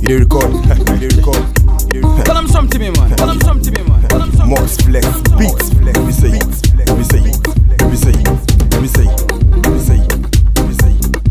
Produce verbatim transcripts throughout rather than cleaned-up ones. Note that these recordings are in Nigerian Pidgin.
You dey record, you dey record. Tell them something to me, man. Tell them something to me, man. Tell them something. Mox flex, beats, flex. We say, we say, we say, we say, we say, we say.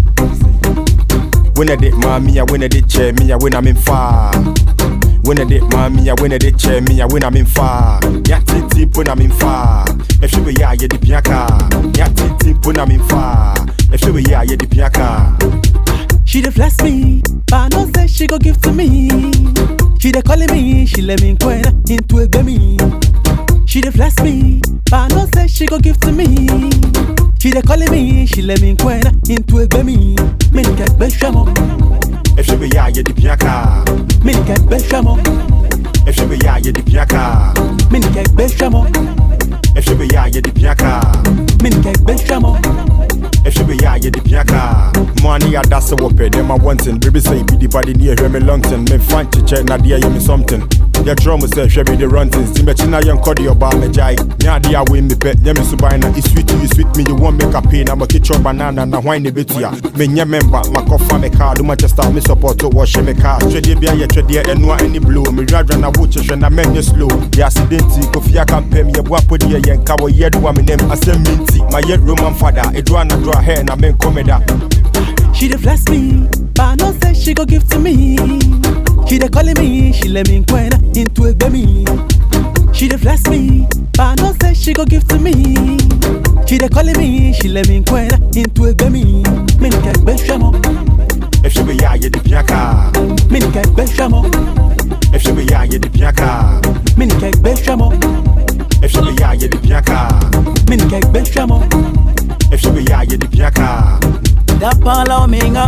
When I did mommy, I win a did chair me, I win I'm in far. When I did mommy, I win a did chair me, I win I'm in far. Ya titi when I'm in far. If she be ya, ya di piaka. Ya titi when I'm in far. If she be ya, ya di piaka. She dey flex me, but no say she go give to me. She dey calling me, she let me inquire into a baby. She dey flex me, but no say she go give to me. She dey calling me, she let me inquire into a baby. Me get beshamo. If she be ya, ya di piaka. Me get beshamo. If she be ya, ya di piaka. Me get beshamo. If she be ya, ya di piaka. Me get beshamo. If she be ya, ya di piaka. Money I that's a whoopee, them I wantin'. Baby say be the body near hear me longton. Me fan chiche na dia you me something. Ya drum say she be the runtins. Timbe china young cody oba me jai. Nya dia win me pet. Nya me subina. It's sweet you sweet me. You want make a pain. I'm a kitchen banana na wine betia. Me nya member my coffee me car. Do Manchester me support to wash me car. Trade bia ye trade enwa any blow. Me radra na watch she na men slow. The accidenti kofi aka pem ye bua podi ye yenka wo ye do me name asem minti. My yet Roman father. E draw na draw hair na men comeda. She dey flex me, but no say she go give to me. She dey calling me, she let me inquire into a baby. She dey flex me, but no say she go give to me. She dey calling me, she let me inquire into a baby. Me get beshamo. If she be ya, ya di piaka. Me get beshamo. If she be ya, ya di piaka. Me get beshamo. If she be ya, ya di piaka. Me get beshamo. If she be ya, ya di piaka. Da pala omega,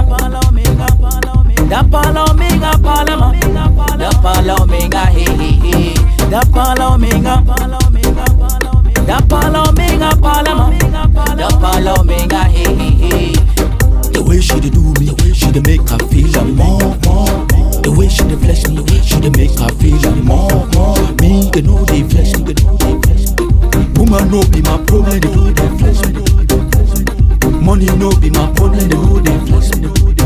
da pala omega, palama, da pala omega, hey hey hey, da pala omega, da pala omega, palama, da pala omega, hey hey hey. The way she dey do me, she dey make her feel a more, more. The way she dey flesh me, she dey make her feel a more, more. Me, they know they flesh me, they know they flesh me. Woman no be my problem, they know they flesh me. Money no be my problem, they know they flex me.